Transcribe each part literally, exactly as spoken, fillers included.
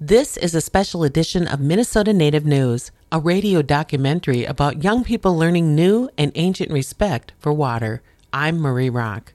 This is a special edition of Minnesota Native News, a radio documentary about young people learning new and ancient respect for water. I'm Marie Rock.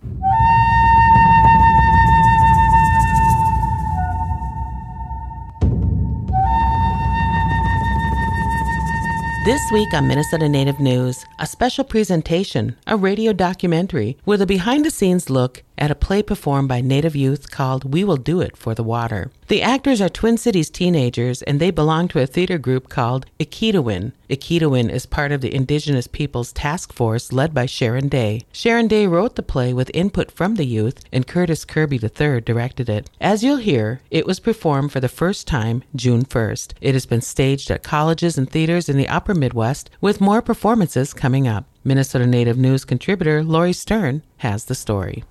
This week on Minnesota Native News, a special presentation, a radio documentary with a behind-the-scenes look at a play performed by Native youth called We Will Do It for the Water. The actors are Twin Cities teenagers, and they belong to a theater group called Ikitawin. Ikitawin is part of the Indigenous Peoples Task Force led by Sharon Day. Sharon Day wrote the play with input from the youth, and Curtis Kirby the third directed it. As you'll hear, it was performed for the first time June first. It has been staged at colleges and theaters in the upper Midwest, with more performances coming up. Minnesota Native News contributor Lori Stern has the story.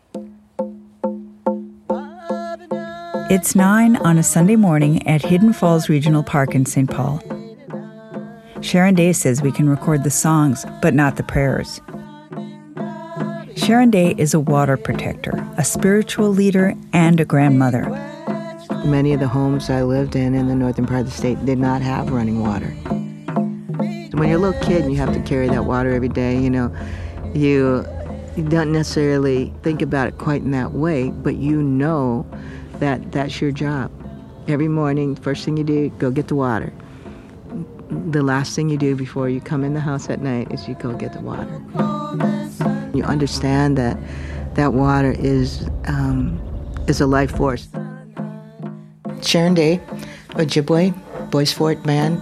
It's nine on a Sunday morning at Hidden Falls Regional Park in Saint Paul. Sharon Day says we can record the songs, but not the prayers. Sharon Day is a water protector, a spiritual leader, and a grandmother. Many of the homes I lived in in the northern part of the state did not have running water. When you're a little kid and you have to carry that water every day, you know, you, you don't necessarily think about it quite in that way, but you know that that's your job. Every morning, first thing you do, go get the water. The last thing you do before you come in the house at night is you go get the water. You understand that that water is um, is a life force. Sharon Day, Ojibwe, Bois Forte man.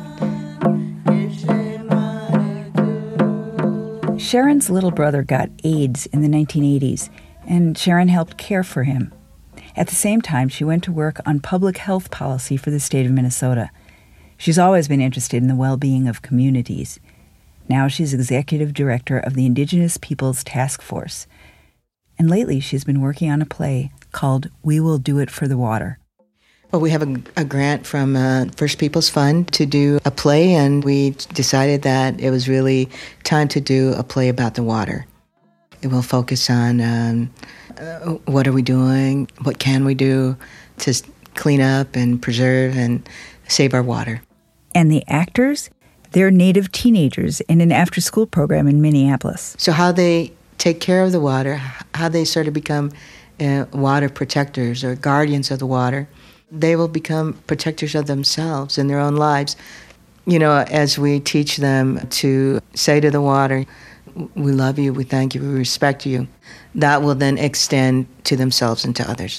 Sharon's little brother got AIDS in the nineteen eighties, and Sharon helped care for him. At the same time, she went to work on public health policy for the state of Minnesota. She's always been interested in the well-being of communities. Now she's executive director of the Indigenous Peoples Task Force. And lately, she's been working on a play called We Will Do It for the Water. Well, we have a, a grant from uh, First Peoples Fund to do a play, and we decided that it was really time to do a play about the water. It will focus on um, uh, what are we doing, what can we do to clean up and preserve and save our water. And the actors? They're Native teenagers in an after-school program in Minneapolis. So how they take care of the water, how they sort of become uh, water protectors or guardians of the water, they will become protectors of themselves in their own lives. You know, as we teach them to say to the water, we love you, we thank you, we respect you, that will then extend to themselves and to others.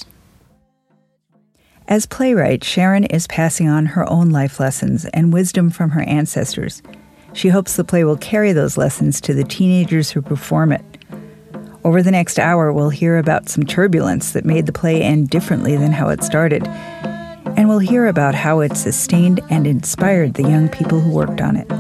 As playwright, Sharon is passing on her own life lessons and wisdom from her ancestors. She hopes the play will carry those lessons to the teenagers who perform it. Over the next hour, we'll hear about some turbulence that made the play end differently than how it started. And we'll hear about how it sustained and inspired the young people who worked on it.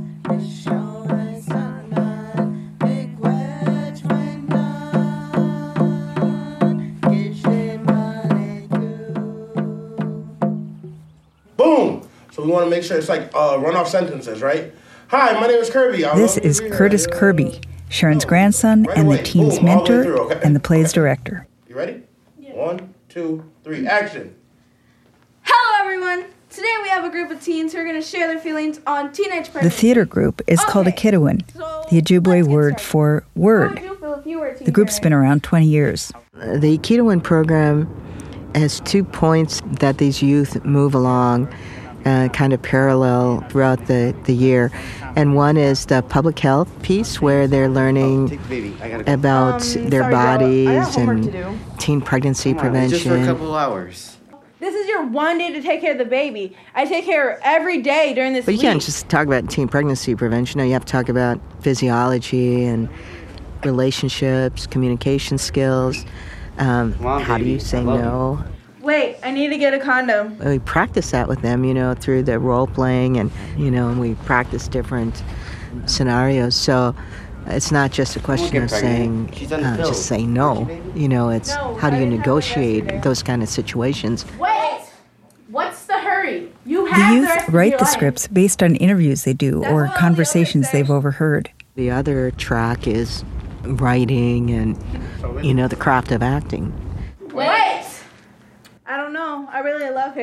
Boom! So we want to make sure it's like uh, run-off sentences, right? Hi, my name is Kirby. I this is Curtis Kirby, Sharon's grandson right and away. the teen's Boom, all the way mentor through, okay? and the play's director. You ready? Yeah. One, two, three, action. Hello, everyone. Today we have a group of teens who are going to share their feelings on teenage pregnancy. The theater group is okay. called Ikitawin, so the Ojibwe word for word. The group's been around twenty years. The Ikitawin program has two points that these youth move along uh, kind of parallel throughout the, the year. And one is the public health piece where they're learning about um, their sorry, bodies Joe. and teen pregnancy Come on, prevention. just for a couple hours. This is your one day to take care of the baby. I take care every day during this But you week. can't just talk about teen pregnancy prevention. No, you have to talk about physiology and relationships, communication skills. Um, on, how do baby. you say I love no? Wait, I need to get a condom. We practice that with them, you know, through the role playing, and you know, and we practice different scenarios. So it's not just a question of saying, uh, just say no. You know, it's No, how do I you didn't have negotiate that those kind of situations. Wait! What's the hurry? You The have the youth rest of write your the life. scripts based on interviews they do That's or what all the conversations others say. they've overheard. The other track is writing and, you know, the craft of acting. Wait! I don't know. I really love him.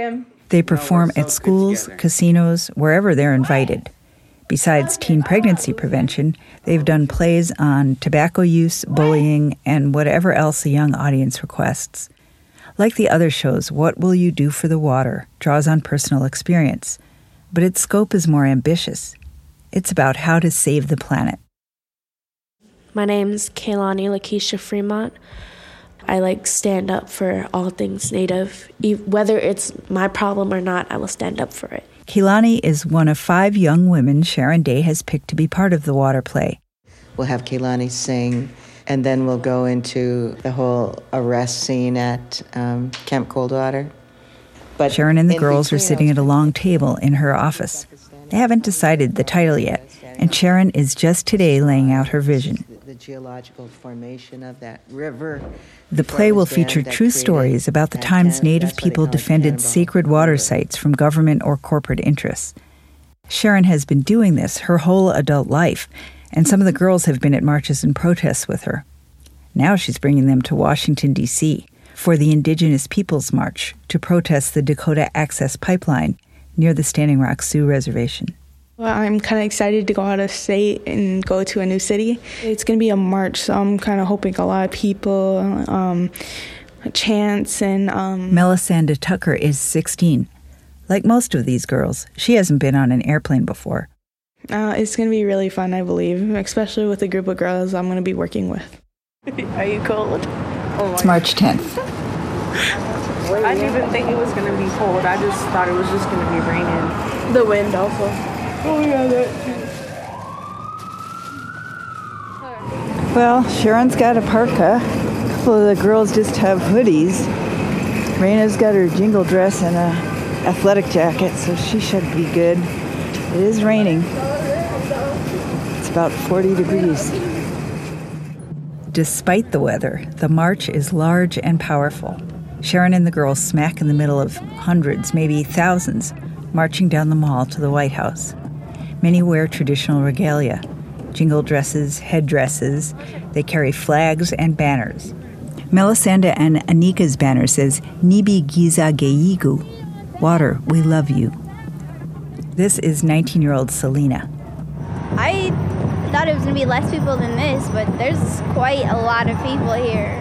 They perform at schools, casinos, wherever they're invited. Besides teen pregnancy prevention, they've done plays on tobacco use, bullying, and whatever else a young audience requests. Like the other shows, What Will You Do for the Water draws on personal experience, but its scope is more ambitious. It's about how to save the planet. My name's Kaylani Lakeisha Fremont. I like stand up for all things Native. Whether it's my problem or not, I will stand up for it. Kaylani is one of five young women Sharon Day has picked to be part of the water play. We'll have Kaylani sing, and then we'll go into the whole arrest scene at um, Camp Coldwater. But Sharon and the girls are sitting at a long table in her office. They haven't decided the title yet, and Sharon is just today laying out her vision. The geological formation of that river. The play will feature true stories about the times Native people defended sacred water sites from government or corporate interests. Sharon has been doing this her whole adult life, and some of the girls have been at marches and protests with her. Now she's bringing them to Washington, D C for the Indigenous Peoples March to protest the Dakota Access Pipeline near the Standing Rock Sioux Reservation. Well, I'm kind of excited to go out of state and go to a new city. It's going to be a march, so I'm kind of hoping a lot of people um, chants and... Um, Melisanda Tucker is sixteen. Like most of these girls, she hasn't been on an airplane before. Uh, it's going to be really fun, I believe, especially with a group of girls I'm going to be working with. Are you cold? Oh, it's March tenth. I didn't even think it was going to be cold. I just thought it was just going to be raining. The wind also. Oh, yeah, that too. Well, Sharon's got a parka. A couple of the girls just have hoodies. Raina's got her jingle dress and a athletic jacket, so she should be good. It is raining. It's about forty degrees. Despite the weather, the march is large and powerful. Sharon and the girls smack in the middle of hundreds, maybe thousands, marching down the mall to the White House. Many wear traditional regalia, jingle dresses, headdresses. They carry flags and banners. Melisanda and Anika's banner says, Nibi Giza Geigu, water, we love you. This is nineteen-year-old Selena. I thought it was going to be less people than this, but there's quite a lot of people here.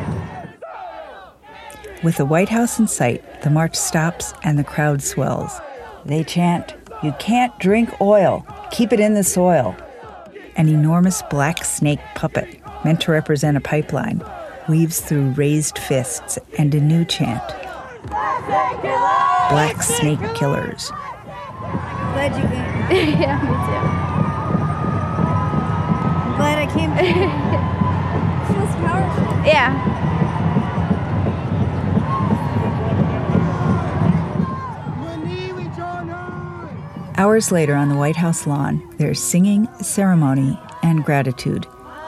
With the White House in sight, the march stops and the crowd swells. They chant, "You can't drink oil. Keep it in the soil." An enormous black snake puppet, meant to represent a pipeline, weaves through raised fists and a new chant. Black snake killers. Glad you came. Yeah, me too. Glad I came. Feels powerful. Yeah. Hours later on the White House lawn, there's singing, ceremony, and gratitude.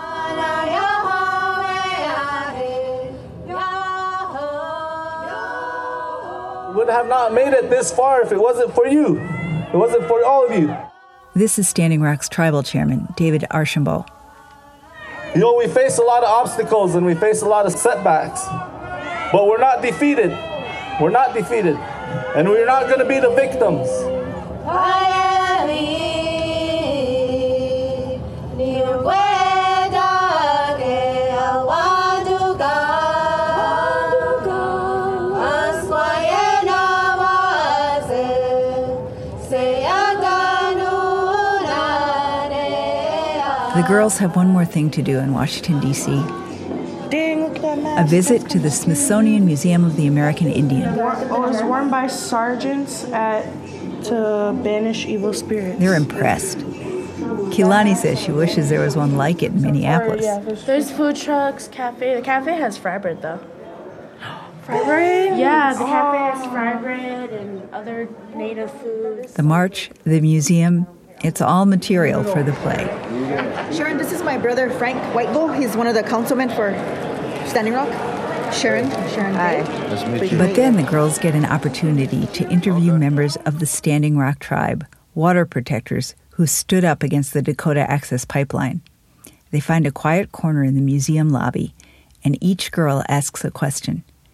We would have not made it this far if it wasn't for you. It wasn't for all of you. This is Standing Rock's tribal chairman, David Archambault. You know, we face a lot of obstacles and we face a lot of setbacks, but we're not defeated. We're not defeated. And we're not going to be the victims. The girls have one more thing to do in Washington, D C A visit to the Smithsonian Museum of the American Indian. It was worn by sergeants at, to banish evil spirits. They're impressed. Keelani says she wishes there was one like it in Minneapolis. There's food trucks, cafe. The cafe has fry bread, though. Fry bread? Yeah, the cafe has fry bread and other native foods. The march, the museum, it's all material for the play. Sharon, this is my brother Frank Whiteville. He's one of the councilmen for Standing Rock. Sharon, Sharon. Hi. Nice to meet you. But then the girls get an opportunity to interview members of the Standing Rock tribe, water protectors who stood up against the Dakota Access Pipeline. They find a quiet corner in the museum lobby, and each girl asks a question.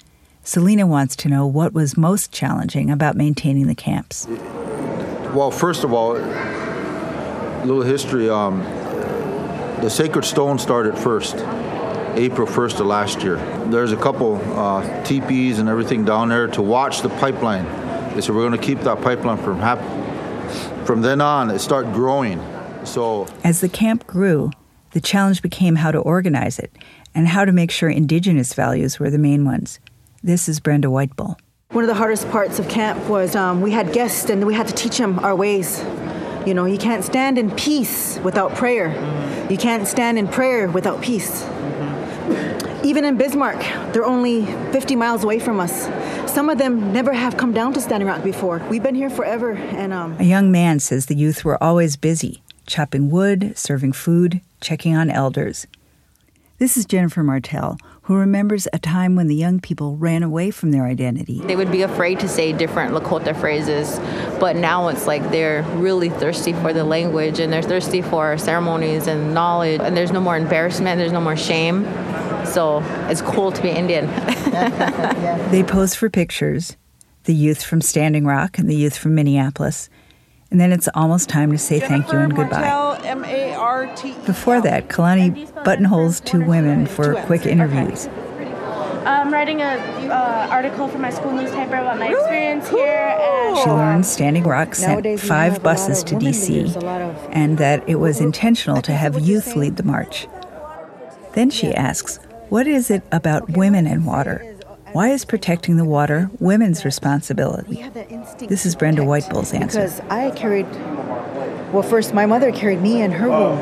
Selena wants to know what was most challenging about maintaining the camps. Well, first of all, a little history. Um, the Sacred Stone started first, April first of last year. There's a couple uh, teepees and everything down there to watch the pipeline. They said we're going to keep that pipeline from happening. From then on, it started growing. So as the camp grew, the challenge became how to organize it and how to make sure indigenous values were the main ones. This is Brenda Whitebull. One of the hardest parts of camp was um, we had guests and we had to teach them our ways. You know, you can't stand in peace without prayer. Mm-hmm. You can't stand in prayer without peace. Mm-hmm. Even in Bismarck, they're only fifty miles away from us. Some of them never have come down to Standing Rock before. We've been here forever. And um, a young man says the youth were always busy, chopping wood, serving food, checking on elders. This is Jennifer Martell, who remembers a time when the young people ran away from their identity. They would be afraid to say different Lakota phrases, but now it's like they're really thirsty for the language and they're thirsty for ceremonies and knowledge, and there's no more embarrassment, there's no more shame. So it's cool to be Indian. They pose for pictures, the youth from Standing Rock and the youth from Minneapolis, and then it's almost time to say thank you and goodbye. M A R T E L. Before that, Kalani buttonholes two women for quick interviews. I'm writing an uh, article for my school newspaper about my experience here. And she learned Standing Rock sent five buses to D C and that it was intentional to have youth lead the march. Then she asks, what is it about women and water? Why is protecting the water women's responsibility? This is Brenda Whitebull's answer. Because I carried, well, first my mother carried me in her womb.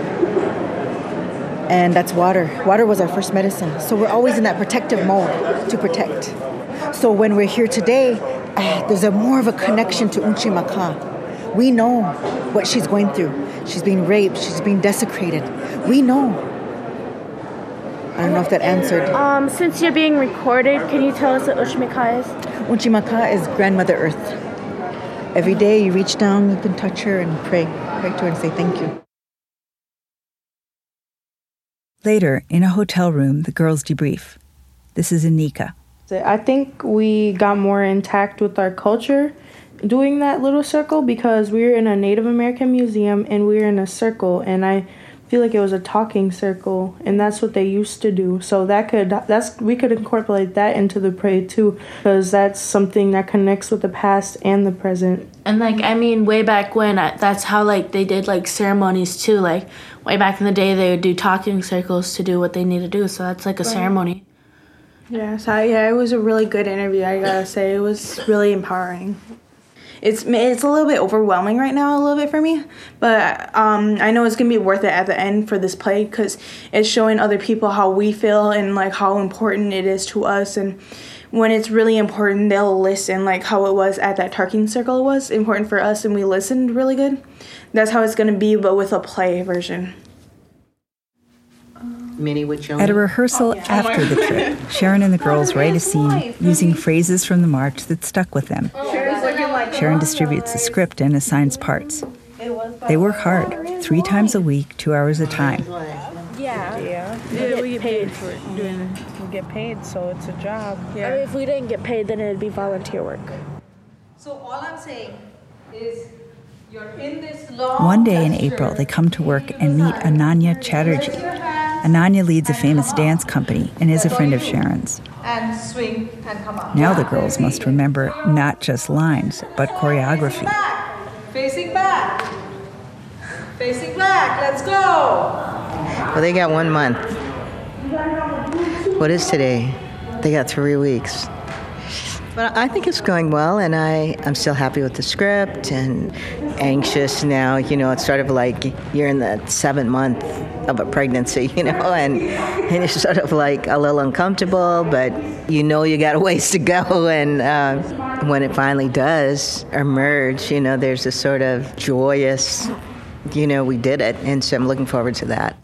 And that's water. Water was our first medicine. So we're always in that protective mode to protect. So when we're here today, uh, there's a more of a connection to Unchimaka. We know what she's going through. She's being raped. She's being desecrated. We know. I don't know if that answered. Um, since you're being recorded, can you tell us what Unchimaka is? Unchimaka is Grandmother Earth. Every day you reach down, you can touch her and pray. Pray to her and say thank you. Later, in a hotel room, the girls debrief. This is Anika. I think we got more intact with our culture doing that little circle because we were in a Native American museum and we were in a circle, and I feel like it was a talking circle, and that's what they used to do. So that could that's we could incorporate that into the parade too, because that's something that connects with the past and the present. And like I mean, way back when, that's how like they did like ceremonies too. Like way back in the day, they would do talking circles to do what they need to do. So that's like a right. ceremony. Yeah, so I, yeah, it was a really good interview. I gotta say, it was really empowering. It's it's a little bit overwhelming right now, a little bit for me, but um, I know it's gonna be worth it at the end for this play because it's showing other people how we feel and like how important it is to us. And when it's really important, they'll listen, like how it was at that talking circle. It was important for us, and we listened really good. That's how it's gonna be, but with a play version. Minnie with At a rehearsal after the trip, Sharon and the girls write a scene using phrases from the march that stuck with them. Sharon distributes a script and assigns parts. They work hard, three times a week, two hours a time. Yeah. Yeah. yeah we get paid for doing it. We get paid, so it's a job. Yeah. I mean, if we didn't get paid, then it'd be volunteer work. So all I'm saying is you're in this long One day in April, they come to work and meet Ananya Chatterjee. Ananya leads a famous dance company and is a friend of Sharon's. And swing and come up. Now the girls must remember not just lines, but choreography. Facing back. Facing back. Let's go. Well, they got one month. What is today? They got three weeks. But I think it's going well, and I, I'm still happy with the script and anxious now. You know, it's sort of like you're in the seventh month of a pregnancy, you know, and, and you're sort of like a little uncomfortable, but you know you got a ways to go. And uh, when it finally does emerge, you know, there's this sort of joyous, you know, we did it. And so I'm looking forward to that.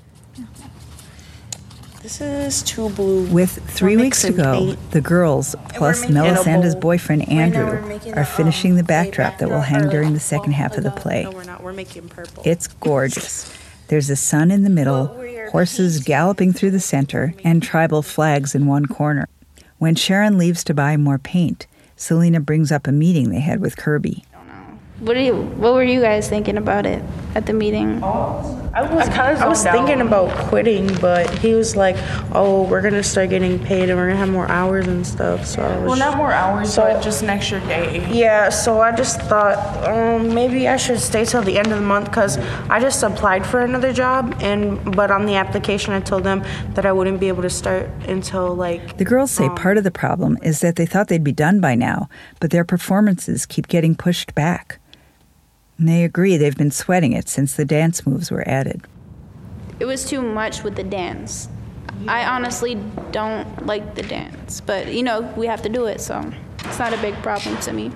This is Too Blue. With three We're weeks to go, paint. the girls, plus Melisanda's boyfriend Andrew, are finishing the backdrop that will hang during the second half of the play. No, we're not. We're making purple. It's gorgeous. There's a sun in the middle, horses galloping through the center, and tribal flags in one corner. When Sharon leaves to buy more paint, Selena brings up a meeting they had with Kirby. What do you? What were you guys thinking about it at the meeting? Oh, I was kind of I was thinking about quitting, but he was like, "Oh, we're gonna start getting paid, and we're gonna have more hours and stuff." So I was, well, not more hours, so, but just an extra day. Yeah, so I just thought um, maybe I should stay till the end of the month because I just applied for another job, and but on the application I told them that I wouldn't be able to start until like. The girls say um, part of the problem is that they thought they'd be done by now, but their performances keep getting pushed back. And they agree they've been sweating it since the dance moves were added. It was too much with the dance. I honestly don't like the dance, but you know, we have to do it, so it's not a big problem to me.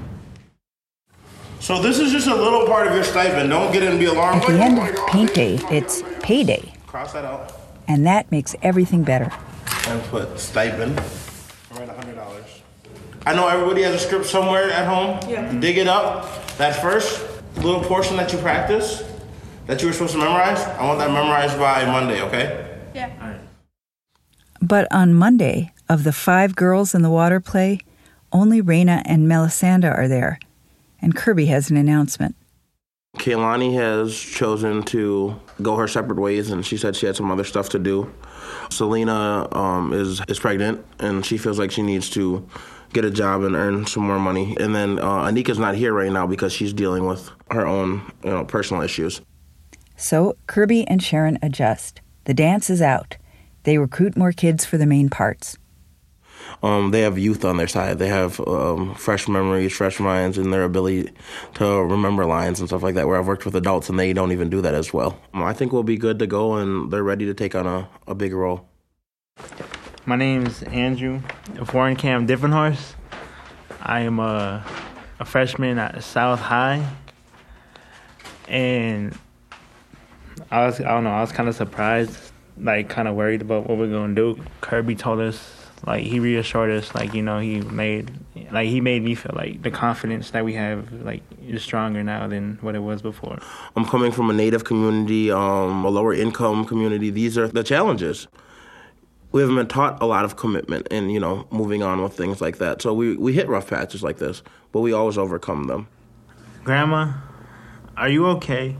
So this is just a little part of your stipend. Don't get it and be alarmed. At the end of paint day, it's payday. Cross that out. And that makes everything better. And put stipend. All right, one hundred dollars. I know everybody has a script somewhere at home. Yeah. Dig it up. That first little portion that you practice, that you were supposed to memorize, I want that memorized by Monday, okay? Yeah. All right. But on Monday, of the five girls in the water play, only Raina and Melisanda are there, and Kirby has an announcement. Kaylani has chosen to go her separate ways, and she said she had some other stuff to do. Selena um, is, is pregnant, and she feels like she needs to get a job and earn some more money. And then uh, Anika's not here right now because she's dealing with her own, you know, personal issues. So Kirby and Sharon adjust. The dance is out. They recruit more kids for the main parts. Um, they have youth on their side. They have um, fresh memories, fresh minds, and their ability to remember lines and stuff like that, where I've worked with adults and they don't even do that as well. Um, I think we'll be good to go, and they're ready to take on a, a big role. My name is Andrew Warrenkamp Diffenhorst. I am a, a freshman at South High, and I was I don't know I was kind of surprised, like kind of worried about what we're gonna do. Kirby told us, like he reassured us, like you know he made like he made me feel like the confidence that we have like is stronger now than what it was before. I'm coming from a Native community, um, a lower income community. These are the challenges. We haven't been taught a lot of commitment and, you know, moving on with things like that. So we, we hit rough patches like this, but we always overcome them. Grandma, are you okay?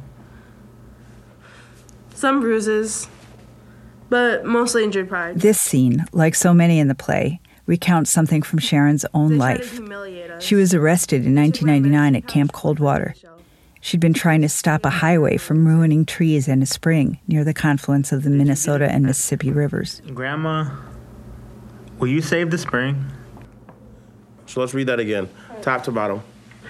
Some bruises, but mostly injured pride. This scene, like so many in the play, recounts something from Sharon's own they life. She was arrested in nineteen ninety-nine at Camp Coldwater. She'd been trying to stop a highway from ruining trees and a spring near the confluence of the Minnesota and Mississippi rivers. Grandma, will you save the spring? So let's read that again, top to bottom.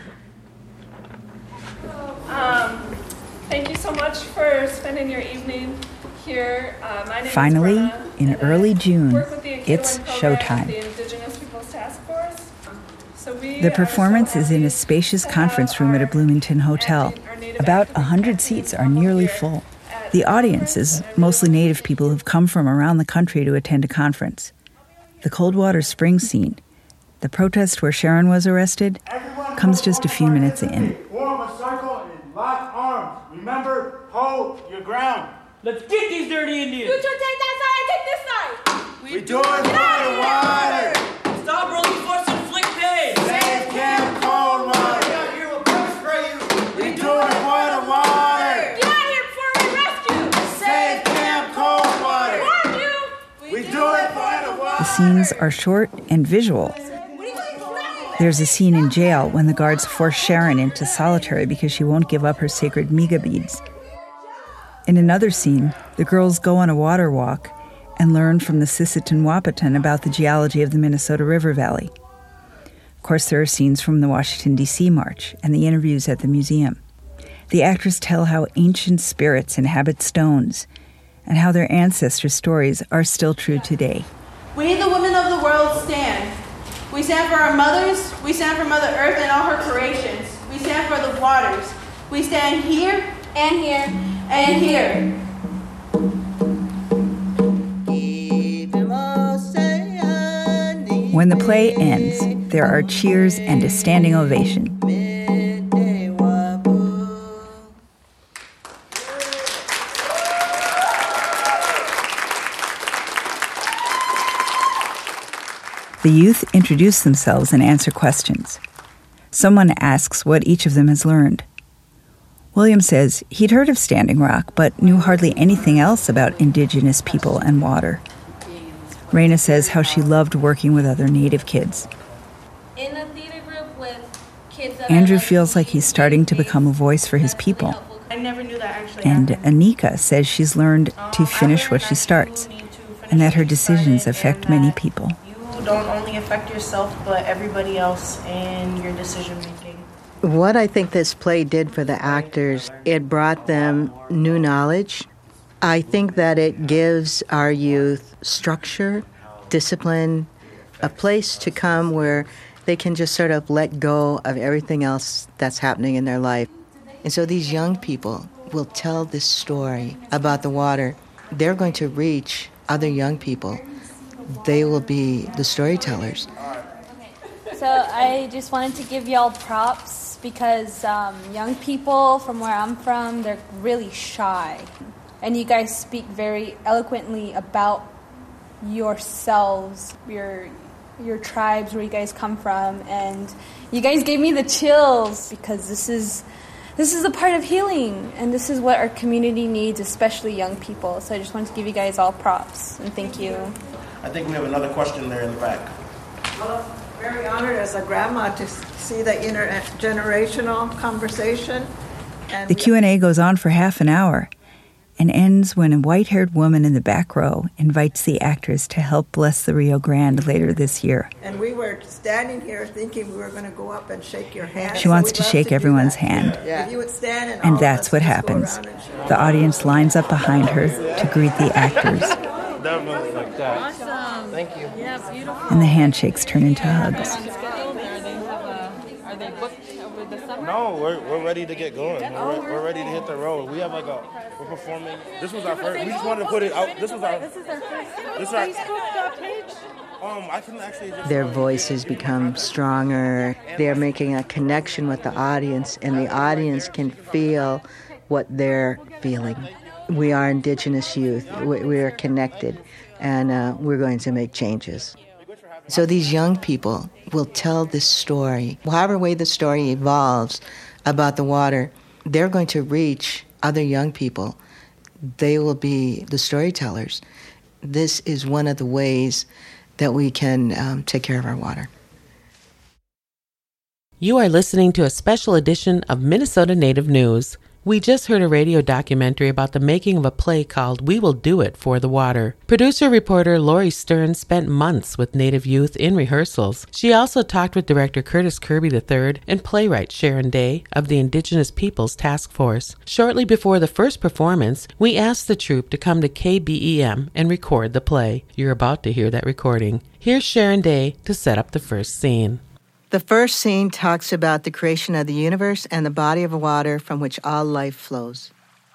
Um, thank you so much for spending your evening here. Uh, my name Finally, is Brenna, in early June, the it's showtime. The Indigenous Peoples Task Force. So we The performance so is in a spacious conference room at a Bloomington hotel. About a hundred seats are nearly full. The audience is mostly Native people who've come from around the country to attend a conference. The Coldwater Spring scene, the protest where Sharon was arrested, comes just a few minutes in. Form a circle and lock arms. Remember, hold your ground. Let's get these dirty Indians. You two take that side, I take this side. We, we do it for the water. Stop rolling for some flick pay. Save Camp Coldwater. Get out here, we'll pepper spray you. We do it for the water. Get out here before we arrest you. Save Camp Coldwater. We warned you. We, we do it for the water. The scenes are short and visual. There's a scene in jail when the guards force Sharon into solitary because she won't give up her sacred miga beads. In another scene, the girls go on a water walk and learn from the Sisseton Wahpeton about the geology of the Minnesota River Valley. Of course, there are scenes from the Washington, D C March and the interviews at the museum. The actors tell how ancient spirits inhabit stones and how their ancestors' stories are still true today. We, the women of the world, stand. We stand for our mothers. We stand for Mother Earth and all her creations. We stand for the waters. We stand here and here and here. When the play ends, there are cheers and a standing ovation. The youth introduce themselves and answer questions. Someone asks what each of them has learned. William says he'd heard of Standing Rock, but knew hardly anything else about Indigenous people and water. Raina says how she loved working with other Native kids. In a theater group with kids that Andrew I like feels like he's starting to become a voice for his people. I never knew that actually. And Anika says she's learned to finish what she starts, and that her decisions affect many people. You don't only affect yourself, but everybody else in your decision making. What I think this play did for the actors, it brought them new knowledge. I think that it gives our youth structure, discipline, a place to come where they can just sort of let go of everything else that's happening in their life. And so these young people will tell this story about the water. They're going to reach other young people. They will be the storytellers. So I just wanted to give y'all props because um, young people from where I'm from, they're really shy. And you guys speak very eloquently about yourselves, your your tribes, where you guys come from, and you guys gave me the chills because this is this is a part of healing, and this is what our community needs, especially young people. So I just wanted to give you guys all props, and thank you. I think we have another question there in the back. Well, very honored as a grandma to see the intergenerational conversation. And The Q and A goes on for half an hour and ends when a white-haired woman in the back row invites the actors to help bless the Rio Grande later this year. And we were standing here thinking we were going to go up and shake your hand. She wants to shake everyone's hand. If you would stand and, And all that's of us what just go happens. around and shake. The audience lines up behind her to greet the actors, Definitely like that. Awesome. Thank you. Yeah, beautiful. and the handshakes turn into hugs. Are they booked over the summer? No, we're, we're ready to get going. We're, we're ready to hit the road. We have like a, we're performing. This was our first, we just wanted to put it out. This was our, This is our first this is our, Facebook page. um, I can actually just. Their voices become stronger. They're making a connection with the audience, and the audience can feel what they're feeling. We are Indigenous youth. We, we are connected, and uh, we're going to make changes. So these young people will tell this story, however way the story evolves about the water. They're going to reach other young people. They will be the storytellers. This is one of the ways that we can um, take care of our water. You are listening to a special edition of Minnesota Native News. We just heard a radio documentary about the making of a play called We Will Do It for the Water. Producer-reporter Lori Stern spent months with Native youth in rehearsals. She also talked with director Curtis Kirby the third and playwright Sharon Day of the Indigenous Peoples Task Force. Shortly before the first performance, we asked the troupe to come to K B E M and record the play. You're about to hear that recording. Here's Sharon Day to set up the first scene. The first scene talks about the creation of the universe and the body of water from which all life flows.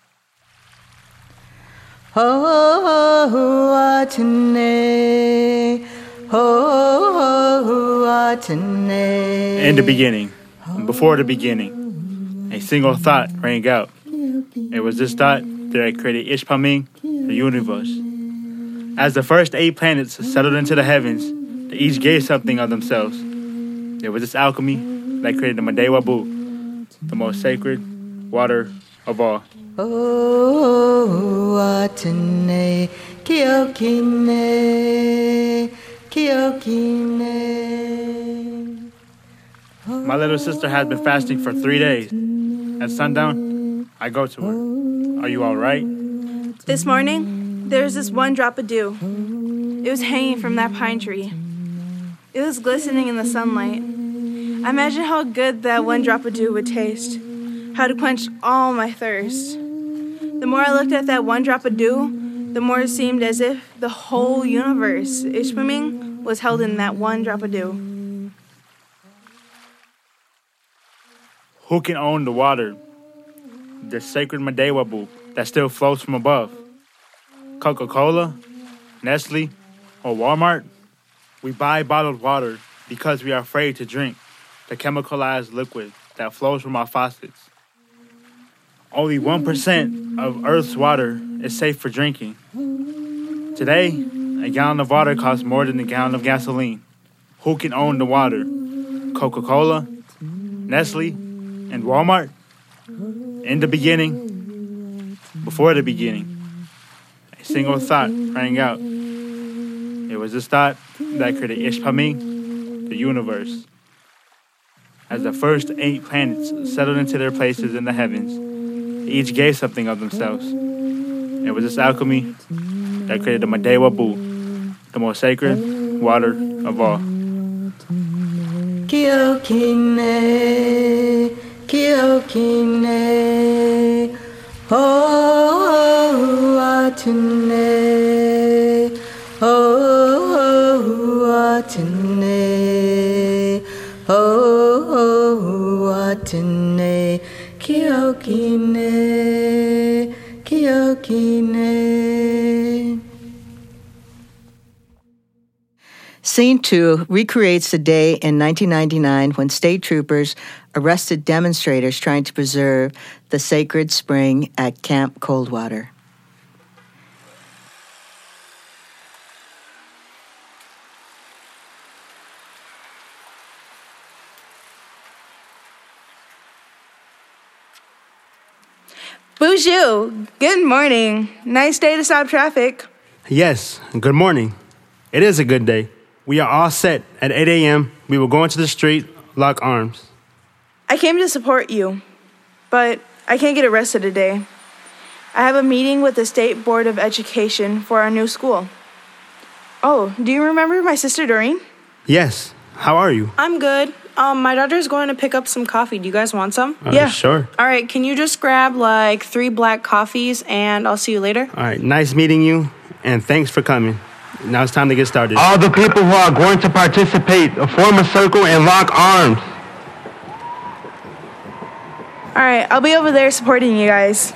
In the beginning, before the beginning, a single thought rang out. It was this thought that I created Ishpaming, the universe. As the first eight planets settled into the heavens, they each gave something of themselves. There was this alchemy that created the Madewabu, the most sacred water of all. Oh, Atene, Kiokine, Kiokine. My little sister has been fasting for three days. At sundown, I go to her. Are you all right? This morning, there was this one drop of dew. It was hanging from that pine tree. It was glistening in the sunlight. I imagine how good that one drop of dew would taste, how to quench all my thirst. The more I looked at that one drop of dew, the more it seemed as if the whole universe, Ishpaming, was held in that one drop of dew. Who can own the water? The sacred Madewabu that still flows from above. Coca-Cola, Nestle, or Walmart? We buy bottled water because we are afraid to drink the chemicalized liquid that flows from our faucets. Only one percent of Earth's water is safe for drinking. Today, a gallon of water costs more than a gallon of gasoline. Who can own the water? Coca-Cola, Nestle, and Walmart? In the beginning, before the beginning, a single thought rang out. It was this thought that created Ishpaming, the universe. As the first eight planets settled into their places in the heavens, they each gave something of themselves. It was this alchemy that created the Madewa Bu, the most sacred water of all. Kiokine, Kiokine, oh, Atune, oh, Atune, oh, Atune, Kiokine, Kiokine. Scene two recreates the day in nineteen ninety-nine when state troopers arrested demonstrators trying to preserve the sacred spring at Camp Coldwater. Bonjour. Good morning. Nice day to stop traffic. Yes, good morning. It is a good day. We are all set. At eight a.m., we will go into the street, lock arms. I came to support you, but I can't get arrested today. I have a meeting with the State Board of Education for our new school. Oh, do you remember my sister Doreen? Yes. How are you? I'm good. Um, my daughter's going to pick up some coffee. Do you guys want some? Uh, yeah. Sure. All right, can you just grab like three black coffees and I'll see you later? All right, nice meeting you, and thanks for coming. Now it's time to get started. All the people who are going to participate, form a circle and lock arms. All right, I'll be over there supporting you guys.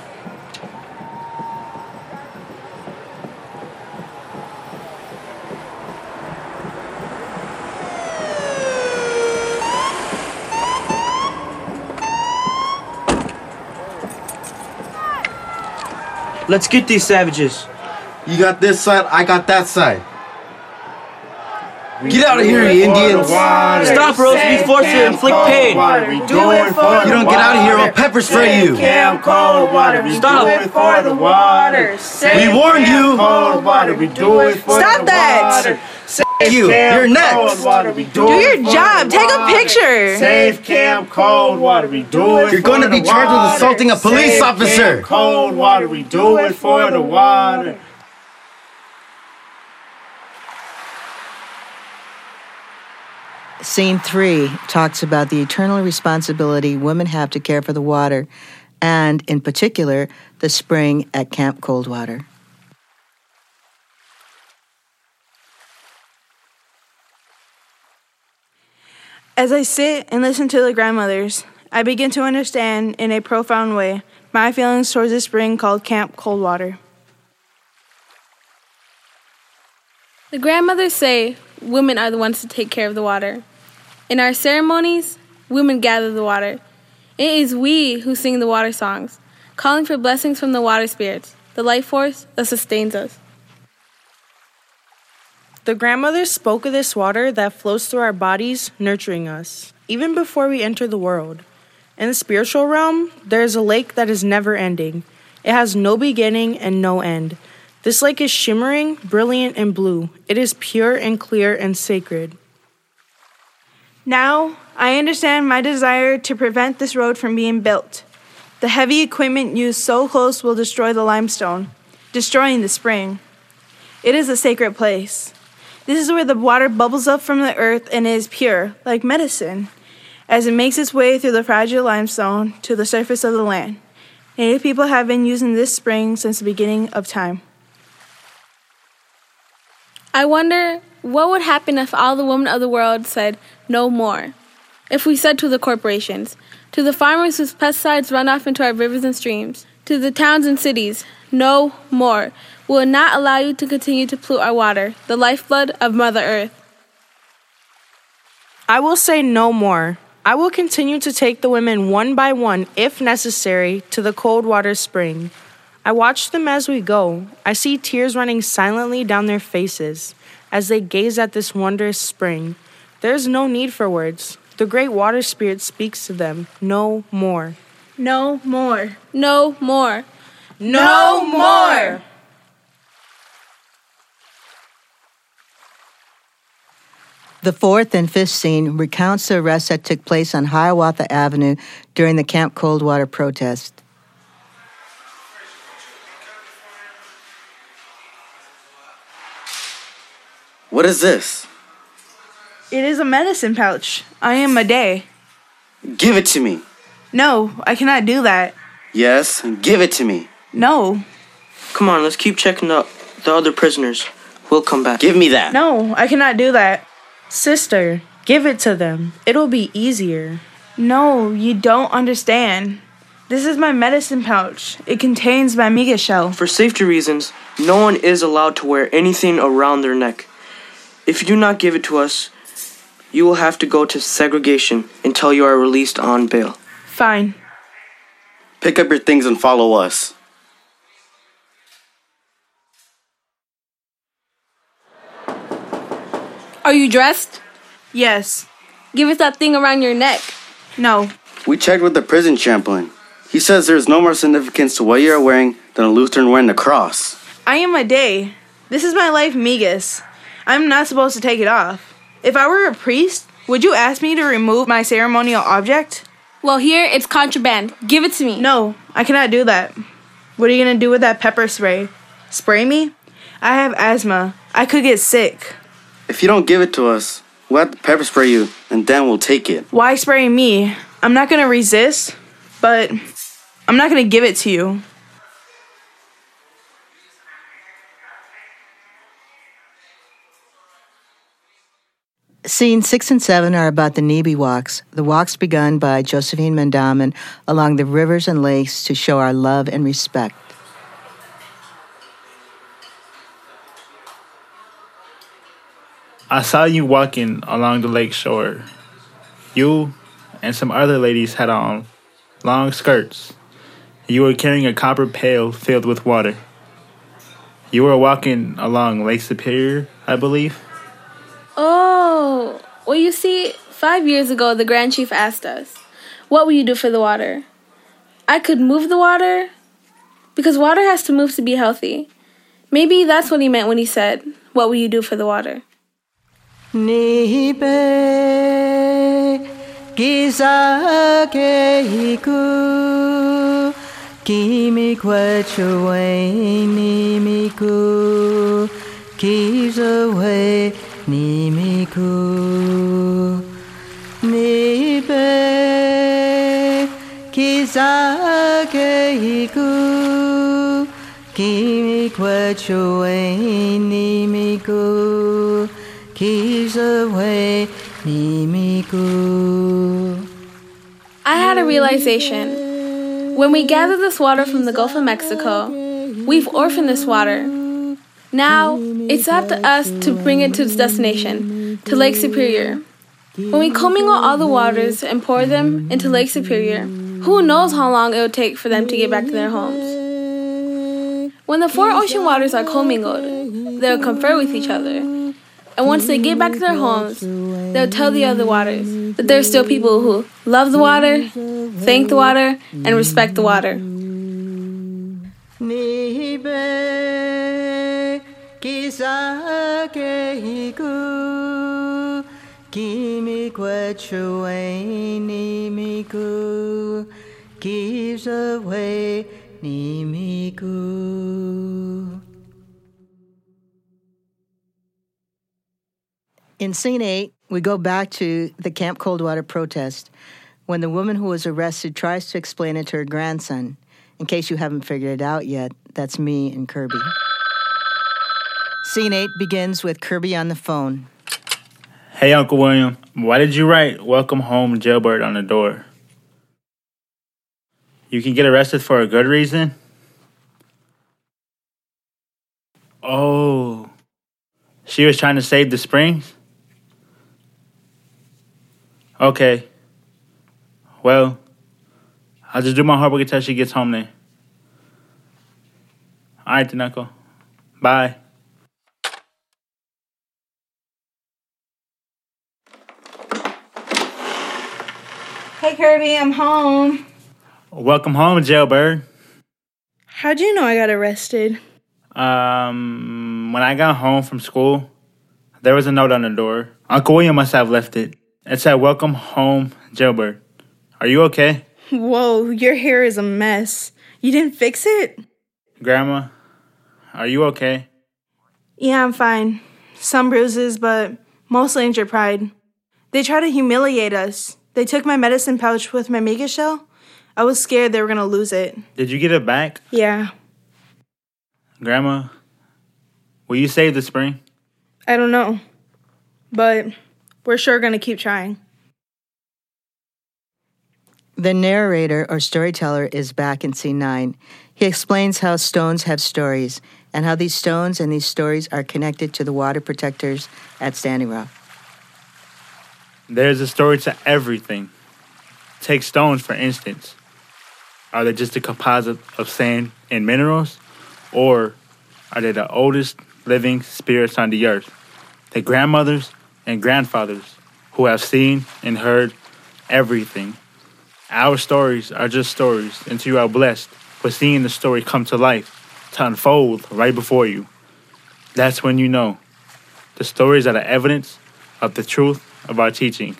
Let's get these savages. You got this side, I got that side. Get out of here, you Indians! Stop, or else we force you to inflict pain. You don't get out of here, I'll pepper spray you. Camp Coldwater, we Stop. do it for the water. We warned you. Coldwater, we do it for Stop the that. water. Thank you, you're next. Do your job, take a picture. Safe Camp Coldwater, we do it. You're going to be charged with assaulting a police officer. Camp Coldwater, we do it for the water. Scene three talks about the eternal responsibility women have to care for the water, and in particular, the spring at Camp Coldwater. As I sit and listen to the grandmothers, I begin to understand in a profound way my feelings towards a spring called Camp Coldwater. The grandmothers say women are the ones to take care of the water. In our ceremonies, women gather the water. It is we who sing the water songs, calling for blessings from the water spirits, the life force that sustains us. The grandmothers spoke of this water that flows through our bodies, nurturing us, even before we enter the world. In the spiritual realm, there is a lake that is never ending. It has no beginning and no end. This lake is shimmering, brilliant, and blue. It is pure and clear and sacred. Now, I understand my desire to prevent this road from being built. The heavy equipment used so close will destroy the limestone, destroying the spring. It is a sacred place. This is where the water bubbles up from the earth and is pure, like medicine, as it makes its way through the fragile limestone to the surface of the land. Native people have been using this spring since the beginning of time. I wonder what would happen if all the women of the world said no more. If we said to the corporations, to the farmers whose pesticides run off into our rivers and streams, to the towns and cities, no more. We will not allow you to continue to pollute our water, the lifeblood of Mother Earth. I will say no more. I will continue to take the women one by one, if necessary, to the Coldwater spring. I watch them as we go. I see tears running silently down their faces as they gaze at this wondrous spring. There is no need for words. The great water spirit speaks to them. No more. No more. No more. No more. The fourth and fifth scene recounts the arrests that took place on Hiawatha Avenue during the Camp Coldwater protest. What is this? It is a medicine pouch. I am Madej. Give it to me. No, I cannot do that. Yes, give it to me. No. Come on, let's keep checking the, the other prisoners. We'll come back. Give me that. No, I cannot do that. Sister, give it to them. It'll be easier. No, you don't understand. This is my medicine pouch. It contains my miga shell. For safety reasons, no one is allowed to wear anything around their neck. If you do not give it to us, you will have to go to segregation until you are released on bail. Fine. Pick up your things and follow us. Are you dressed? Yes. Give us that thing around your neck. No. We checked with the prison chaplain. He says there's no more significance to what you are wearing than a Lutheran wearing the cross. I am Madej. This is my life migas. I'm not supposed to take it off. If I were a priest, would you ask me to remove my ceremonial object? Well, here, it's contraband. Give it to me. No, I cannot do that. What are you going to do with that pepper spray? Spray me? I have asthma. I could get sick. If you don't give it to us, we'll have to pepper spray you, and then we'll take it. Why spray me? I'm not going to resist, but I'm not going to give it to you. Scenes six and seven are about the Nibi walks, the walks begun by Josephine Mandamin along the rivers and lakes to show our love and respect. I saw you walking along the lake shore. You and some other ladies had on long skirts. You were carrying a copper pail filled with water. You were walking along Lake Superior, I believe. Oh, well, you see, five years ago, the Grand Chief asked us, what will you do for the water? I could move the water, because water has to move to be healthy. Maybe that's what he meant when he said, what will you do for the water? Nibe giza keiku kimi kwachuwe nimiku kizawe nimiku nibe giza keiku kimi kwachuwe nimiku I had a realization. When we gather this water from the Gulf of Mexico, we've orphaned this water. Now, it's up to us to bring it to its destination, to Lake Superior. When we commingle all the waters and pour them into Lake Superior, who knows how long it will take for them to get back to their homes. When the four ocean waters are commingled, they'll confer with each other. And once they get back to their homes, they'll tell the other waters that there are still people who love the water, thank the water, and respect the water. In scene eight, we go back to the Camp Coldwater protest when the woman who was arrested tries to explain it to her grandson. In case you haven't figured it out yet, that's me and Kirby. Scene eight begins with Kirby on the phone. Hey, Uncle William, why did you write "Welcome Home, Jailbird" on the door? You can get arrested for a good reason? Oh, she was trying to save the Springs? Okay. Well, I'll just do my homework until she gets home then. All right, then, Uncle. Bye. Kirby, I'm home. Welcome home, Jailbird. How'd you know I got arrested? Um, when I got home from school, there was a note on the door. Uncle William must have left it. It said, "Welcome home, Jailbird." Are you okay? Whoa, your hair is a mess. You didn't fix it? Grandma, are you okay? Yeah, I'm fine. Some bruises, but mostly injured pride. They tried to humiliate us. They took my medicine pouch with my mega shell. I was scared they were going to lose it. Did you get it back? Yeah. Grandma, will you save the spring? I don't know. But we're sure going to keep trying. The narrator or storyteller is back in scene nine. He explains how stones have stories and how these stones and these stories are connected to the water protectors at Standing Rock. There's a story to everything. Take stones, for instance. Are they just a composite of sand and minerals? Or are they the oldest living spirits on the earth? The grandmothers and grandfathers who have seen and heard everything. Our stories are just stories, and you are blessed with seeing the story come to life, to unfold right before you. That's when you know the stories are the evidence of the truth of our teaching.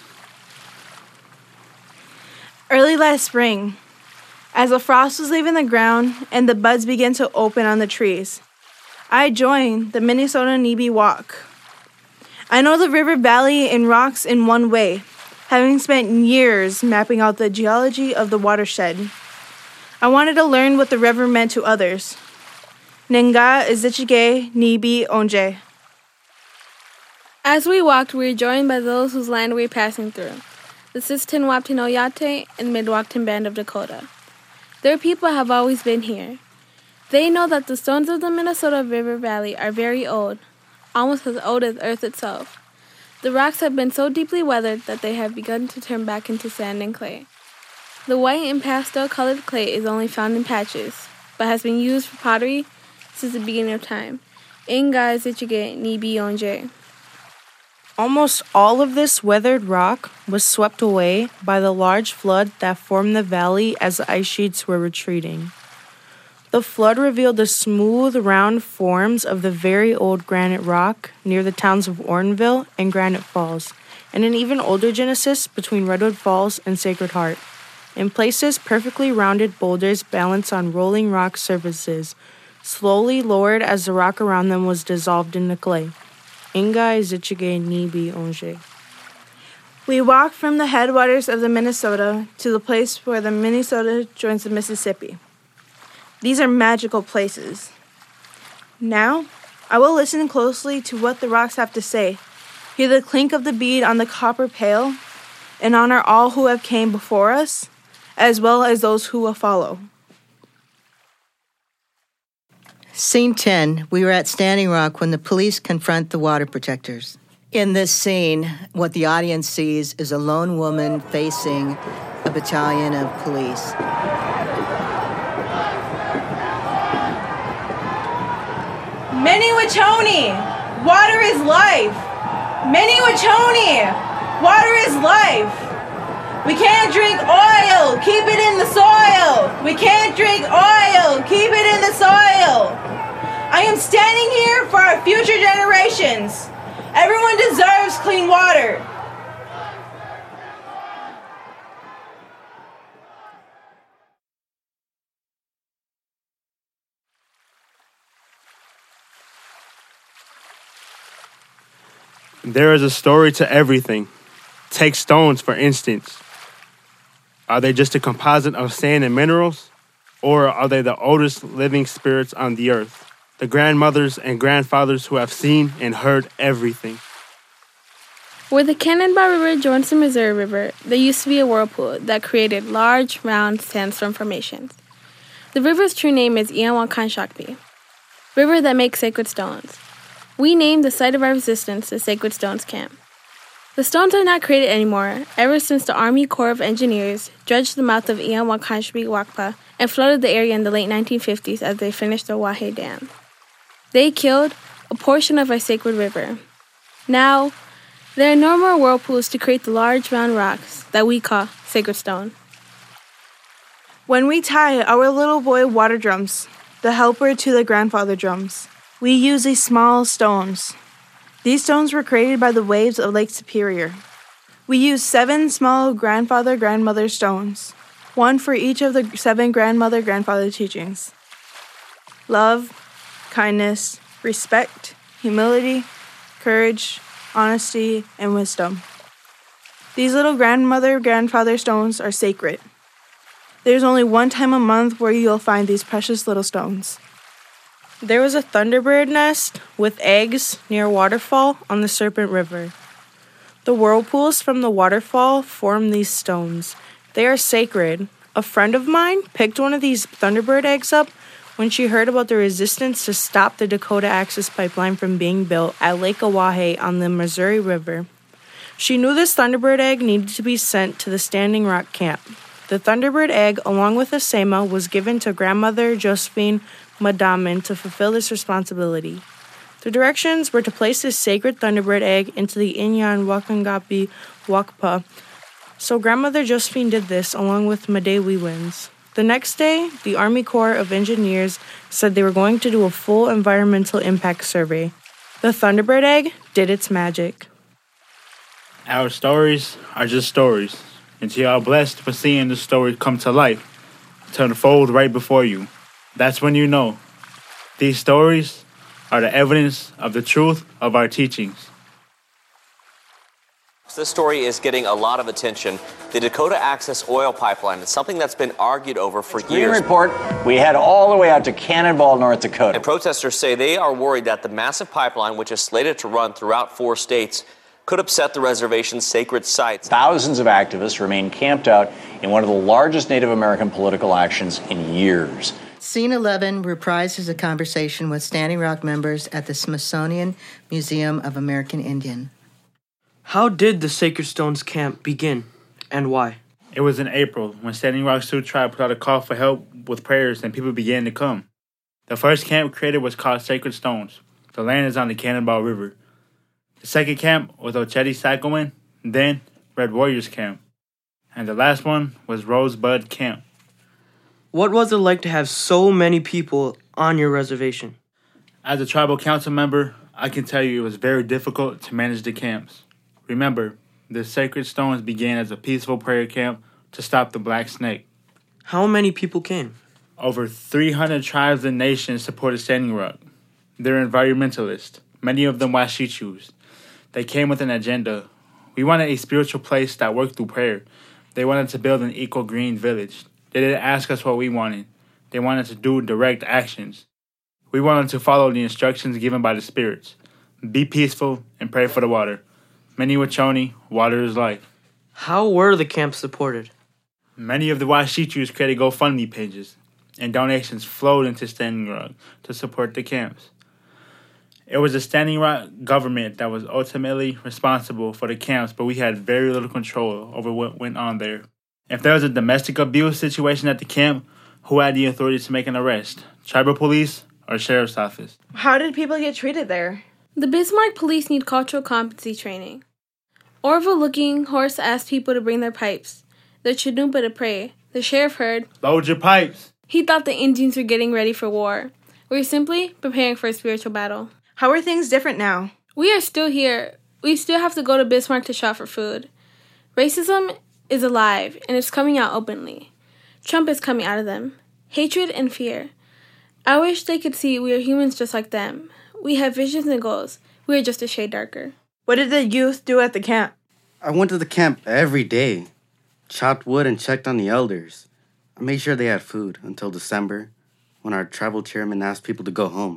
Early last spring, as the frost was leaving the ground and the buds began to open on the trees, I joined the Minnesota N E B Walk. I know the river valley and rocks in one way, having spent years mapping out the geology of the watershed. I wanted to learn what the river meant to others. Nenga Izichige Nibi Onje. As we walked, we were joined by those whose land we were passing through, the Sistin Waptin Oyate and Midwaptin Band of Dakota. Their people have always been here. They know that the stones of the Minnesota River Valley are very old, almost as old as Earth itself. The rocks have been so deeply weathered that they have begun to turn back into sand and clay. The white and pastel-colored clay is only found in patches, but has been used for pottery since the beginning of time. Inga Zichige Nibi Onje. Almost all of this weathered rock was swept away by the large flood that formed the valley as the ice sheets were retreating. The flood revealed the smooth, round forms of the very old granite rock near the towns of Ortonville and Granite Falls, and an even older genesis between Redwood Falls and Sacred Heart. In places, perfectly rounded boulders balanced on rolling rock surfaces, slowly lowered as the rock around them was dissolved in the clay. Inga Zichige Nibi Onje. We walked from the headwaters of the Minnesota to the place where the Minnesota joins the Mississippi. These are magical places. Now, I will listen closely to what the rocks have to say, hear the clink of the bead on the copper pail, and honor all who have came before us, as well as those who will follow. Scene ten, we were at Standing Rock when the police confront the water protectors. In this scene, what the audience sees is a lone woman facing a battalion of police. Many-Wachoni, water is life. Many-Wachoni, water is life. We can't drink oil, keep it in the soil. We can't drink oil, keep it in the soil. I am standing here for our future generations. Everyone deserves clean water. There is a story to everything. Take stones, for instance. Are they just a composite of sand and minerals? Or are they the oldest living spirits on the earth? The grandmothers and grandfathers who have seen and heard everything. Where the Cannonball River joins the Missouri River, there used to be a whirlpool that created large, round sandstone formations. The river's true name is Ianwakanshakpi, river that makes sacred stones. We named the site of our resistance the Sacred Stones Camp. The stones are not created anymore ever since the Army Corps of Engineers dredged the mouth of Ianwakanshakpi Wakpa and flooded the area in the late nineteen fifties as they finished the Wahe Dam. They killed a portion of our sacred river. Now, There are no more whirlpools to create the large round rocks that we call sacred stone. When we tie our little boy water drums, the helper to the grandfather drums, we use these small stones. These stones were created by the waves of Lake Superior. We use seven small grandfather-grandmother stones, one for each of the seven grandmother-grandfather teachings. Love, kindness, respect, humility, courage, honesty, and wisdom. These little grandmother-grandfather stones are sacred. There's only one time a month where you'll find these precious little stones. There was a thunderbird nest with eggs near a waterfall on the Serpent River. The whirlpools from the waterfall form these stones. They are sacred. A friend of mine picked one of these thunderbird eggs up when she heard about the resistance to stop the Dakota Access Pipeline from being built at Lake Oahe on the Missouri River. She knew this thunderbird egg needed to be sent to the Standing Rock camp. The thunderbird egg, along with a sema, was given to grandmother Josephine Madaman to fulfill this responsibility. The directions were to place this sacred thunderbird egg into the Inyan Wakangapi Wakpa. So grandmother Josephine did this along with Made Wewins. The next day, the Army Corps of Engineers said they were going to do a full environmental impact survey. The thunderbird egg did its magic. Our stories are just stories, and you are blessed for seeing the story come to life, to unfold right before you. That's when you know. These stories are the evidence of the truth of our teachings. This story is getting a lot of attention. The Dakota Access Oil Pipeline is something that's been argued over for Green years. Report, we head all the way out to Cannonball, North Dakota. And protesters say they are worried that the massive pipeline, which is slated to run throughout four states, could upset the reservation's sacred sites. Thousands of activists remain camped out in one of the largest Native American political actions in years. Scene eleven reprises a conversation with Standing Rock members at the Smithsonian Museum of American Indian. How did the Sacred Stones camp begin, and why? It was in April when Standing Rock Sioux Tribe put out a call for help with prayers and people began to come. The first camp created was called Sacred Stones. The land is on the Cannonball River. The second camp was Ocheti Sakowin, then Red Warriors Camp. And the last one was Rosebud Camp. What was it like to have so many people on your reservation? As a tribal council member, I can tell you it was very difficult to manage the camps. Remember, the Sacred Stones began as a peaceful prayer camp to stop the Black Snake. How many people came? Over three hundred tribes and nations supported Standing Rock. They're environmentalists, many of them Washichus. They came with an agenda. We wanted a spiritual place that worked through prayer. They wanted to build an eco-green village. They didn't ask us what we wanted. They wanted to do direct actions. We wanted to follow the instructions given by the spirits. Be peaceful and pray for the water. Many Wachoni, water is life. How were the camps supported? Many of the Washichus created GoFundMe pages, and donations flowed into Standing Rock to support the camps. It was the Standing Rock government that was ultimately responsible for the camps, but we had very little control over what went on there. If there was a domestic abuse situation at the camp, who had the authority to make an arrest? Tribal police or sheriff's office? How did people get treated there? The Bismarck police need cultural competency training. Orville Looking Horse asked people to bring their pipes, their chinumpa to pray. The sheriff heard, "Load your pipes." He thought the Indians were getting ready for war. We were simply preparing for a spiritual battle. How are things different now? We are still here. We still have to go to Bismarck to shop for food. Racism is alive, and it's coming out openly. Trump is coming out of them. Hatred and fear. I wish they could see we are humans just like them. We have visions and goals. We are just a shade darker. What did the youth do at the camp? I went to the camp every day, chopped wood and checked on the elders. I made sure they had food until December, when our tribal chairman asked people to go home.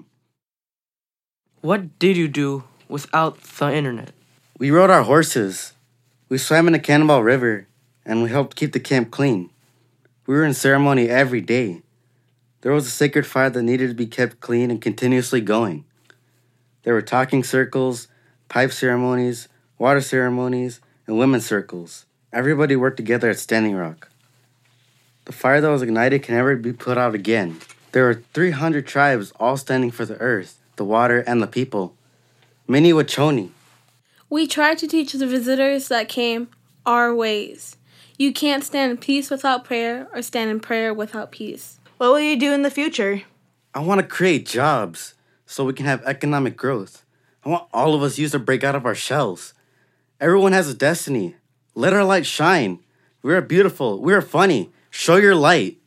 What did you do without the internet? We rode our horses. We swam in the Cannonball River, and we helped keep the camp clean. We were in ceremony every day. There was a sacred fire that needed to be kept clean and continuously going. There were talking circles, pipe ceremonies, water ceremonies, and women's circles. Everybody worked together at Standing Rock. The fire that was ignited can never be put out again. There were three hundred tribes all standing for the earth, the water, and the people. Many Wachoni. We try to teach the visitors that came our ways. You can't stand in peace without prayer or stand in prayer without peace. What will you do in the future? I want to create jobs so we can have economic growth. I want all of us youth to break out of our shells. Everyone has a destiny. Let our light shine. We are beautiful. We are funny. Show your light.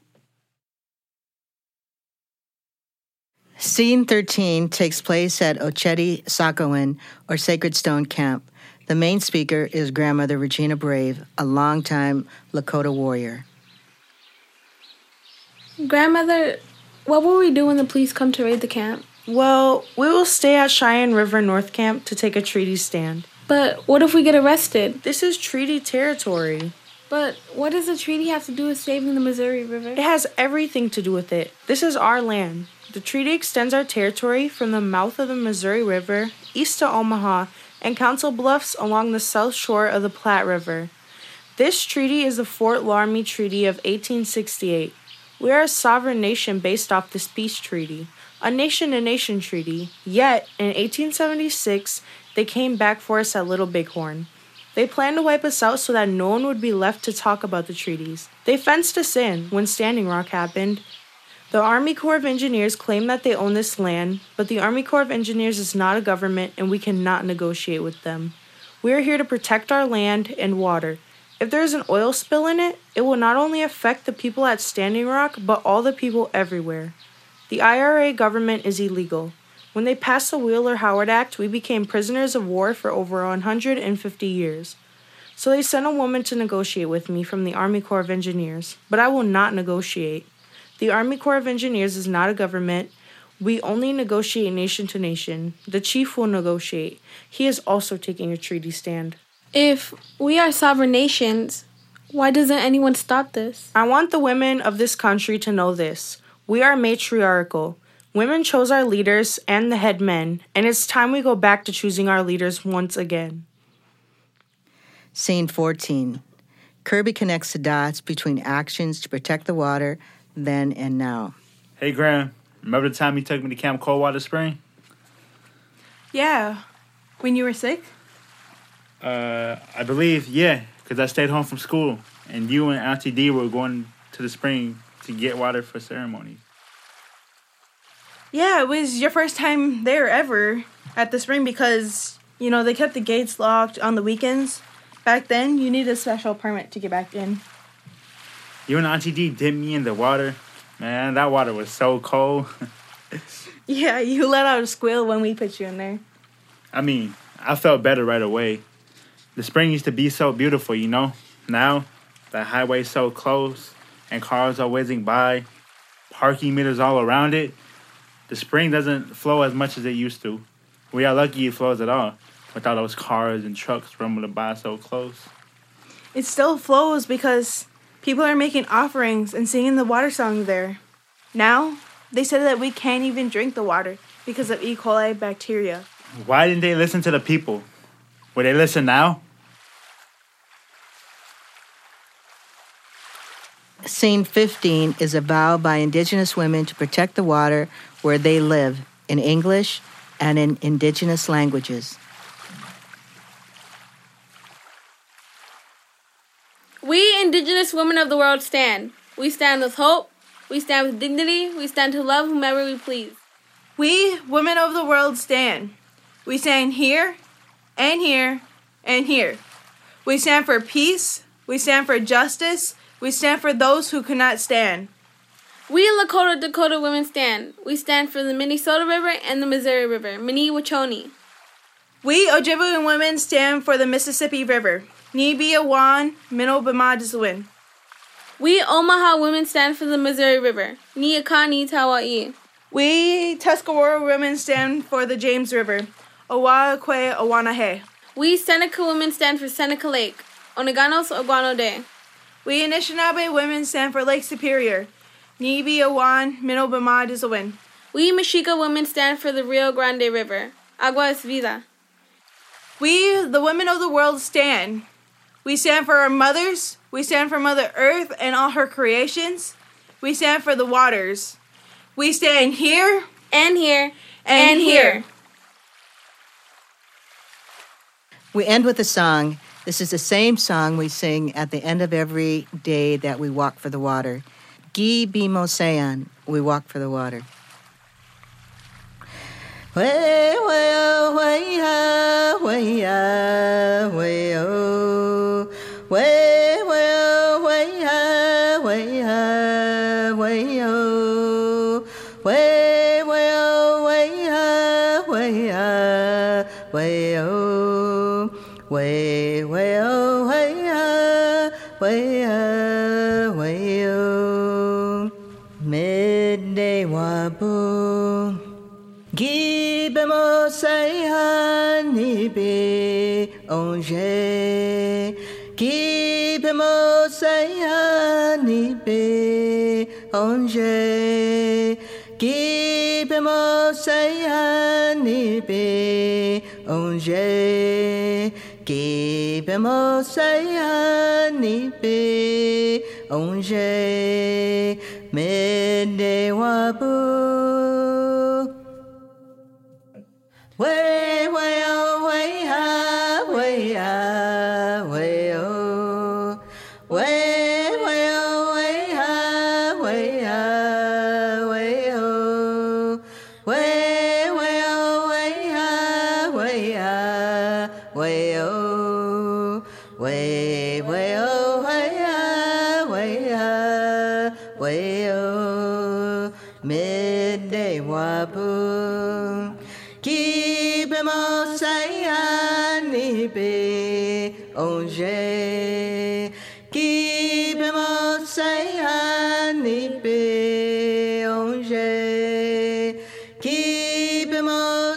Scene thirteen takes place at Oceti Sakowin, or Sacred Stone Camp. The main speaker is Grandmother Regina Brave, a longtime Lakota warrior. Grandmother, what will we do when the police come to raid the camp? Well, we will stay at Cheyenne River North Camp to take a treaty stand. But what if we get arrested? This is treaty territory. But what does the treaty have to do with saving the Missouri River? It has everything to do with it. This is our land. The treaty extends our territory from the mouth of the Missouri River east to Omaha and Council Bluffs along the south shore of the Platte River. This treaty is the Fort Laramie Treaty of eighteen sixty-eight. We are a sovereign nation based off this peace treaty, a nation-to-nation treaty. Yet, in eighteen seventy-six, they came back for us at Little Bighorn. They planned to wipe us out so that no one would be left to talk about the treaties. They fenced us in when Standing Rock happened. The Army Corps of Engineers claim that they own this land, but the Army Corps of Engineers is not a government and we cannot negotiate with them. We are here to protect our land and water. If there is an oil spill in it, it will not only affect the people at Standing Rock, but all the people everywhere. The I R A government is illegal. When they passed the Wheeler-Howard Act, we became prisoners of war for over one hundred fifty years. So they sent a woman to negotiate with me from the Army Corps of Engineers, but I will not negotiate. The Army Corps of Engineers is not a government. We only negotiate nation to nation. The chief will negotiate. He is also taking a treaty stand. If we are sovereign nations, why doesn't anyone stop this? I want the women of this country to know this. We are matriarchal. Women chose our leaders and the head men, and it's time we go back to choosing our leaders once again. Scene fourteen. Kirby connects the dots between actions to protect the water then and now. Hey, Graham, remember the time you took me to Camp Coldwater Spring? Yeah. When you were sick? Uh, I believe, yeah, because I stayed home from school, and you and Auntie D were going to the spring to get water for ceremonies. Yeah, it was your first time there ever at the spring because, you know, they kept the gates locked on the weekends. Back then, you needed a special permit to get back in. You and Auntie D dipped me in the water. Man, that water was so cold. Yeah, you let out a squeal when we put you in there. I mean, I felt better right away. The spring used to be so beautiful, you know? Now, the highway's so close, and cars are whizzing by, parking meters all around it. The spring doesn't flow as much as it used to. We are lucky it flows at all, without those cars and trucks rumbling by so close. It still flows because people are making offerings and singing the water song there. Now, they said that we can't even drink the water because of E. coli bacteria. Why didn't they listen to the people? Will they listen now? Scene fifteen is a vow by Indigenous women to protect the water where they live, in English and in Indigenous languages. We Indigenous women of the world stand. We stand with hope. We stand with dignity. We stand to love whomever we please. We, women of the world, stand. We stand here, and here, and here. We stand for peace. We stand for justice. We stand for those who cannot stand. We Lakota Dakota women stand. We stand for the Minnesota River and the Missouri River, Minnie-Wachoni. We Ojibwe women stand for the Mississippi River, Ni-bi-a-wan, Minno-bima-dizwin. We Omaha women stand for the Missouri River, Ni-a-ka-ni-ta-wa-i. We Tuscarora women stand for the James River, Owa-kwe-Awanahe. We Seneca women stand for Seneca Lake, Oneganos-Oguano-de. We Anishinaabe women stand for Lake Superior, Ni-bi-a-wan, Minno-bima-dizwin. We Mexica women stand for the Rio Grande River, Agua es Vida. We, the women of the world, stand. We stand for our mothers. We stand for Mother Earth and all her creations. We stand for the waters. We stand here, and here, and, and here. here. We end with a song. This is the same song we sing at the end of every day that we walk for the water. Gi bimo sean, we walk for the water. Way, way, oh, way, ah, way, ah, way, oh. Way, way, oh, way, ah, way, ah, way, oh. Way, way, oh, way, ah, way, ah, way, oh. Way, way, oh, way, ah, way, ah, way, oh. Midday wabu. Gibemo sayani be onje. Gibemo sayani be onje. Gibemo sayani be onje. Gibemo sayani be onje. Midday wabu. Way, way, oh, way, ah, way, ah, way, oh. Way, way, oh, way, ah, way, ah, way, oh. Way, way, oh, way, ah, way, ah, way, oh. Way, way, oh, way, ah, way, ah, way, oh. Midday wabu. Gibemo sayani be onje. Gibemo sayani be onje. Gibemo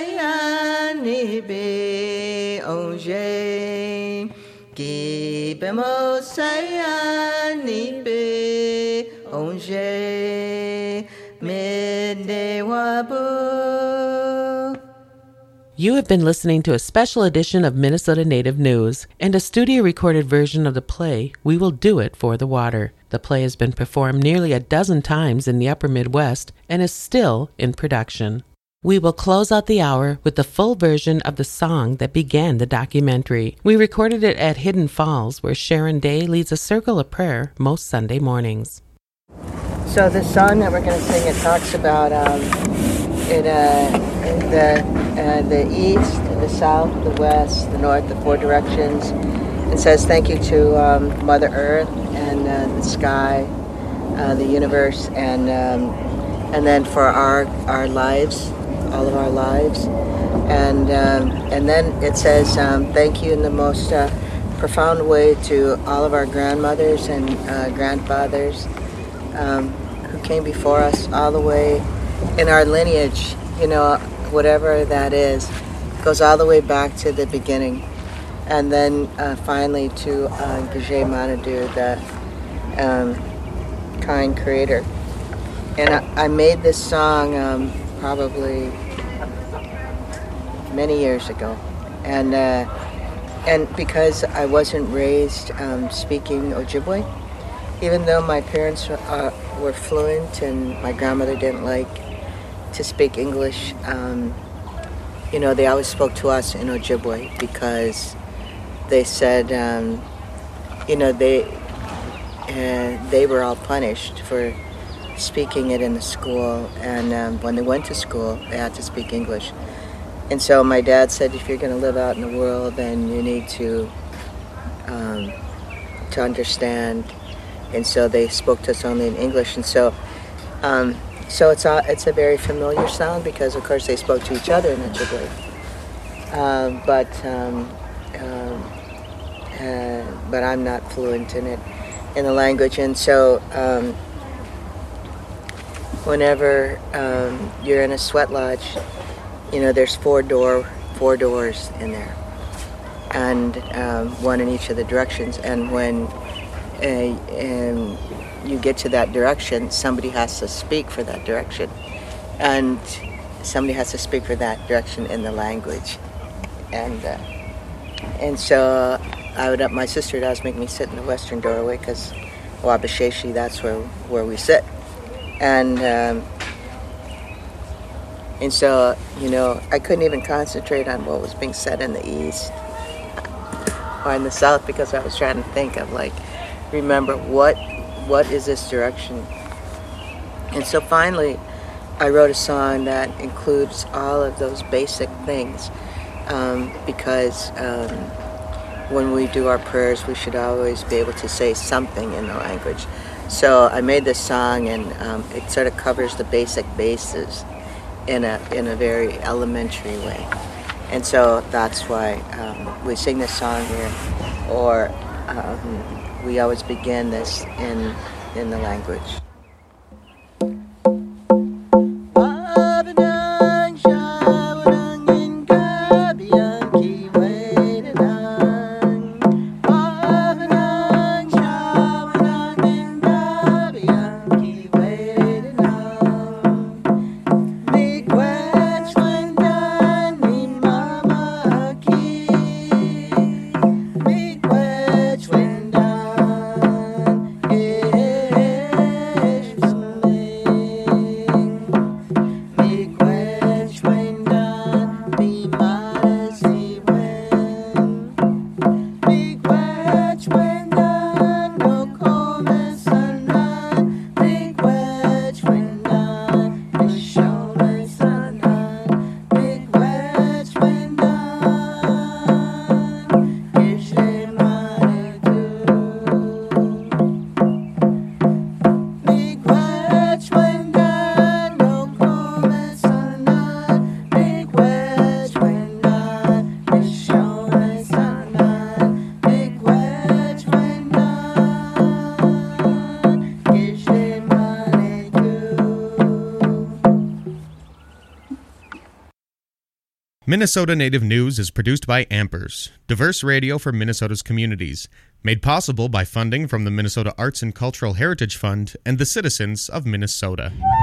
sayani be onje. Gibemo sayani be onje. Midday wabu. You have been listening to a special edition of Minnesota Native News and a studio-recorded version of the play, We Will Do It for the Water. The play has been performed nearly a dozen times in the upper Midwest and is still in production. We will close out the hour with the full version of the song that began the documentary. We recorded it at Hidden Falls, where Sharon Day leads a circle of prayer most Sunday mornings. So the song that we're going to sing, it talks about um, it, uh, the uh, the east, the south, the west, the north, the four directions. It says thank you to um, Mother Earth and uh, the sky, uh, the universe, and um, and then for our our lives, all of our lives, and um, and then it says um, thank you in the most uh, profound way to all of our grandmothers and uh, grandfathers. Um, who came before us all the way in our lineage, you know, whatever that is, goes all the way back to the beginning. And then uh, finally to uh, Gajay Manadu, the um, kind creator. And I, I made this song um, probably many years ago. And, uh, and because I wasn't raised um, speaking Ojibwe, even though my parents uh, were fluent and my grandmother didn't like to speak English, um, you know, they always spoke to us in Ojibwe because they said, um, you know, they uh, they were all punished for speaking it in the school, and um, when they went to school, they had to speak English. And so my dad said, if you're going to live out in the world, then you need to um, to understand. And so they spoke to us only in English. And so um, so it's a, it's a very familiar sound because, of course, they spoke to each other in Ojibwe. Uh, but um, um, uh, but I'm not fluent in it, in the language. And so um, whenever um, you're in a sweat lodge, you know, there's four door, four doors in there, and um, one in each of the directions. And when uh, um, you get to that direction, somebody has to speak for that direction, and somebody has to speak for that direction in the language. And uh, and so I would, my sister would always make me sit in the western doorway because Wabasheshi, that's where where we sit. And um, and so, you know, I couldn't even concentrate on what was being said in the east or in the South, because I was trying to think of like, remember what what is this direction? And so finally, I wrote a song that includes all of those basic things, um, because um, when we do our prayers, we should always be able to say something in the language. So I made this song, and um, it sort of covers the basic bases in a in a very elementary way. And so that's why um, we sing this song here, or um, we always begin this in in the language. Minnesota Native News is produced by Ampers, diverse radio for Minnesota's communities, made possible by funding from the Minnesota Arts and Cultural Heritage Fund and the citizens of Minnesota.